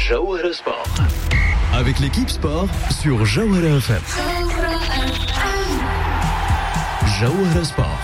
Jawhara Sport. Avec l'équipe sport sur Jawhara FM. Jawhara Sport.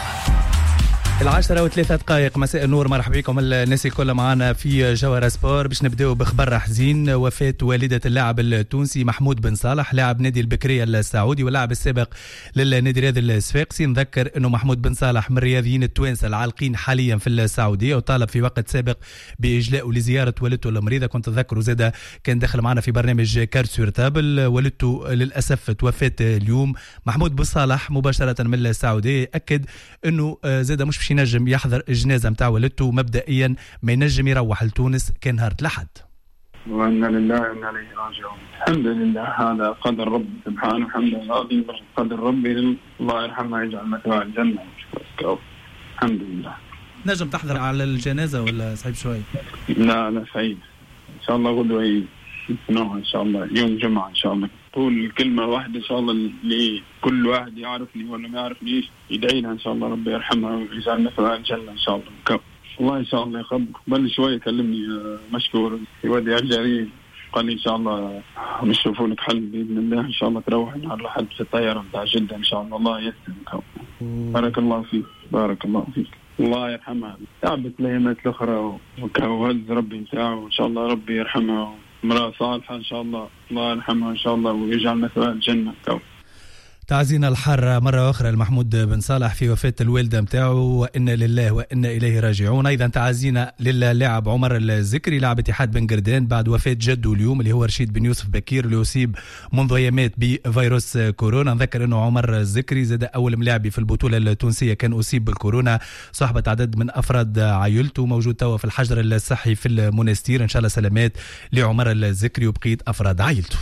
10:03 مساء النور، مرحبا بكم الناس الكل معنا في جوهرة سبور. باش نبداو بخبر حزين، وفاة والدة اللاعب التونسي محمود بن صالح لاعب نادي البكرية السعودي واللاعب السابق للنادي الرياضي الصفاقسي. نذكر انه محمود بن صالح من الرياضيين التوانسه العالقين حاليا في السعوديه، وطالب في وقت سابق باجلائه لزياره والدته المريضه. كنت تذكروا زاده كان داخل معنا في برنامج كارت سور تابل. والدته للاسف توفت اليوم. محمود بن صالح مباشره من السعوديه اكد انه زاده مش باش ينجم يحضر الجنازه نتاع والدته، مبدئيا ما ينجم يروح لتونس كان نهار الأحد. وإنا لله وإنا إليه راجعون. الحمد لله، هذا قدر رب سبحانه، الحمد لله قدر ربي، الله يرحمه يجعل مثواه الجنة. الحمد لله. نجم تحضر على الجنازه ولا صعيب شوي؟ لا سعيد ان شاء الله. غدوه ان شاء الله يوم جمعه ان شاء الله. قول كلمه واحده ان شاء الله اللي كل واحد يعرفني ولا ما يعرفنيش يدعي لها ان شاء الله ربي يرحمها ويجعل مثواه الجنه ان شاء الله. والله ان شاء الله قبل شويه كلمني مشكور يودي الجرير، قال لي ان شاء الله نشوفوا لك حل باذن الله، ان شاء الله تروح نهار الاحد في الطياره نتاع جده ان شاء الله. الله يسلمك. بارك الله فيك، بارك الله فيك. الله يرحمها، تعبت الايامات الاخرى وهز ربي نتاعه، وان شاء الله ربي يرحمها. امراه صالحه ان شاء الله، الله يرحمها ان شاء الله ويجعل مثواه الجنه. تعزينا الحار مرة أخرى لمحمود بن صالح في وفاة الوالدة متاعه، وإنا لله وإنا إليه راجعون. أيضا تعزينا للاعب عمر الزكري لاعب اتحاد بن قردان بعد وفاة جده اليوم اللي هو رشيد بن يوسف بكير اللي أصيب منذ أيامات بفيروس كورونا. نذكر أنه عمر الزكري زاد أول ملاعبي في البطولة التونسية كان أصيب بالكورونا، صحبة عدد من أفراد عائلته، موجود توا في الحجر الصحي في المنستير. إن شاء الله سلامات لعمر الزكري وبقية أفراد عائلته.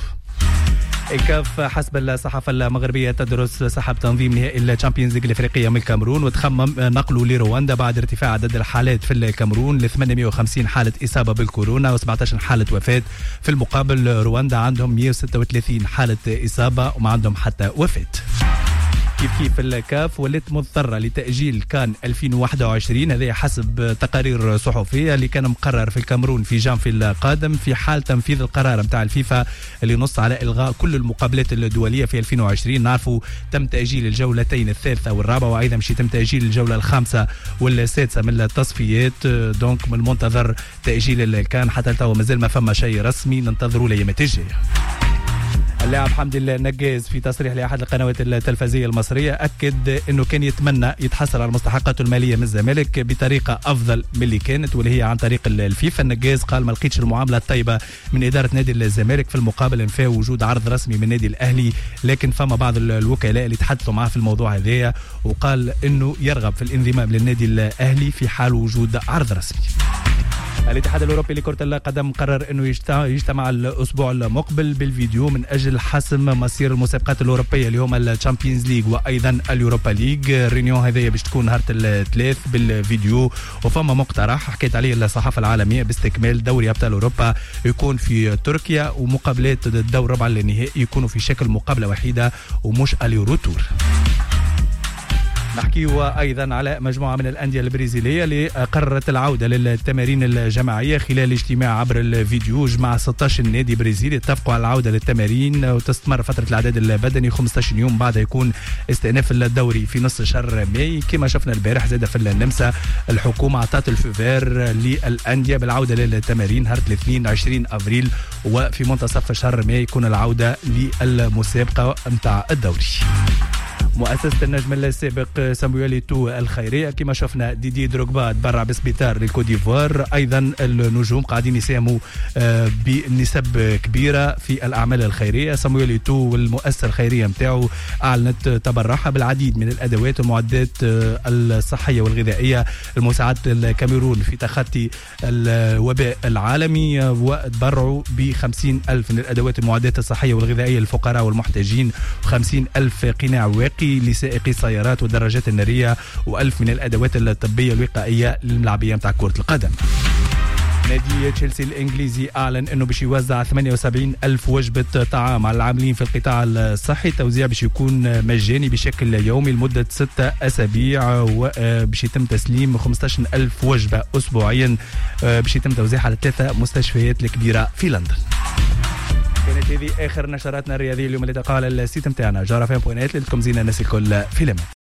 إيكاف حسب الصحافة المغربية تدرس سحب تنظيم نهائي الشامبيونز ليج الإفريقية من الكاميرون، وتخمم نقله لرواندا بعد ارتفاع عدد الحالات في الكاميرون ل 850 حالة إصابة بالكورونا و17 حالة وفاة. في المقابل رواندا عندهم 136 حالة إصابة وما عندهم حتى وفاة. كيف الكاف ولت مضطرة لتأجيل كان 2021، هذا حسب تقارير صحفية اللي كان مقرر في الكاميرون في جانفي القادم في حال تنفيذ القرار متاع الفيفا اللي نص على إلغاء كل المقابلات الدولية في 2020. نعرفوا تم تأجيل الجولتين الثالثة والرابعة، وأيضا مش يتم تأجيل الجولة الخامسة والسادسة من التصفيات. دونك من المنتظر تأجيل الكان حتى التو مازال ما فما شيء رسمي، ننتظروا الأيامات الجاية. اللاعب حمد الله النجاز في تصريح لأحد القنوات التلفزية المصرية أكد أنه كان يتمنى يتحصل على مستحقاته المالية من الزمالك بطريقة أفضل من اللي كانت، واللي هي عن طريق الفيفا. النجاز قال ما لقيتش المعاملة الطيبة من إدارة نادي الزمالك، في المقابل انفى وجود عرض رسمي من نادي الأهلي، لكن فما بعض الوكلاء اللي تحدثوا معه في الموضوع هذايا، وقال أنه يرغب في الانضمام للنادي الأهلي في حال وجود عرض رسمي. الاتحاد الأوروبي لكرة القدم قرر أنه يجتمع الأسبوع المقبل بالفيديو من أجل حسم مصير المسابقات الأوروبية اللي هما الشامبيونز ليج وأيضا اليوروبا ليج. الرينيون هذه باش تكون نهار الثلاث بالفيديو، وفما مقترح حكيت عليه الصحافة العالمية باستكمال دوري أبطال أوروبا يكون في تركيا، ومقابلات الدور ربع النهائي يكونوا في شكل مقابلة وحيدة ومش اليوروتور. نحكي أيضا على مجموعة من الأندية البرازيلية اللي قررت العودة للتمارين الجماعية خلال اجتماع عبر الفيديو. جمع 16 نادي برازيلي اتفقوا على العودة للتمارين، وتستمر فترة الإعداد البدني 15 يوم بعد يكون استئناف الدوري في نص شهر ماي. كما شفنا البارح زاد في النمسا الحكومة أعطت الفوفير للأندية بالعودة للتمارين نهار 20 أفريل، وفي منتصف شهر ماي يكون العودة للمسابقة متاع الدوري. مؤسسة النجم السابق سامويل إيتو الخيرية كما شفنا ديدي دروغبا تبرع بسبيطار للكوت ديفوار. أيضا النجوم قاعدين يساهموا بنسب كبيرة في الأعمال الخيرية. سامويل إيتو والمؤسسة الخيرية متاعه أعلنت تبرعها بالعديد من الأدوات والمعدات الصحية والغذائية لمساعدة الكاميرون في تخطي الوباء العالمي، وتبرعوا ب50,000 من الأدوات والمعدات الصحية والغذائية للفقراء والمحتاجين، و50,000 قناع واقي لسائقي السيارات والدراجات النارية، و1000 من الأدوات الطبية الوقائية للملاعبية متاع كرة القدم. نادي تشيلسي الإنجليزي أعلن أنه باش يوزع 78,000 وجبة طعام على العاملين في القطاع الصحي. التوزيع باش يكون مجاني بشكل يومي لمدة 6 أسابيع، وباش يتم تسليم 15,000 وجبة أسبوعيا باش يتم توزيعها على 3 مستشفيات الكبيرة في لندن. هذه اخر نشراتنا الرياضيه اليوم اللي تلقاها على السيت نتاعنا جارة فام بوينات. لكم زينه الناس الكل في لما.